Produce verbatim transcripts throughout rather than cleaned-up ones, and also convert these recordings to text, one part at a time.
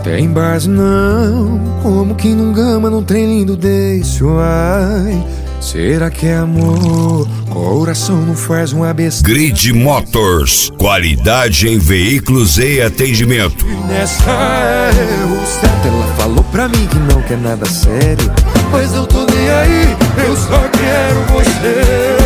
Tem base não, como que não gama num trem lindo desse, ai. Será que é amor? Coração não faz uma besteira. Grid Motors, qualidade em veículos e atendimento. Nessa época ela falou pra mim que não quer nada sério, mas eu tô nem aí, eu só quero você.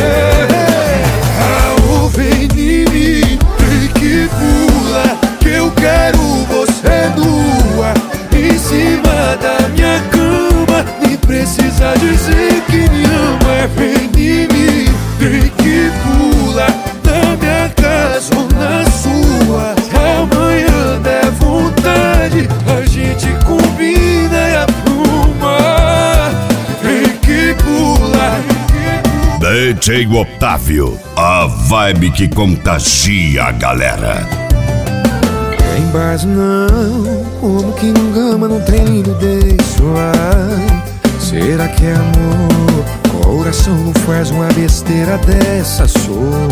Ah, vem em mim, vem que pula, que eu quero você nua, em cima da minha cama. Nem precisa dizer que me ama. Vem em mim, vem que pula, na minha casa ou na sua. Amanhã der vontade, a gente combina e apruma. Vem que pula. D J Otávio, a vibe que contagia a galera. Tem base não, como que não gama num trem lindo desse, ai. Será que é amor? Coração não faz uma besteira dessa, sou.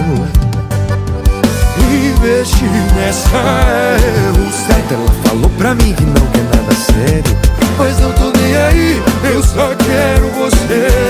Investi nessa é. Ela falou pra mim que não quer nada sério, mas não tô nem aí, eu só quero você.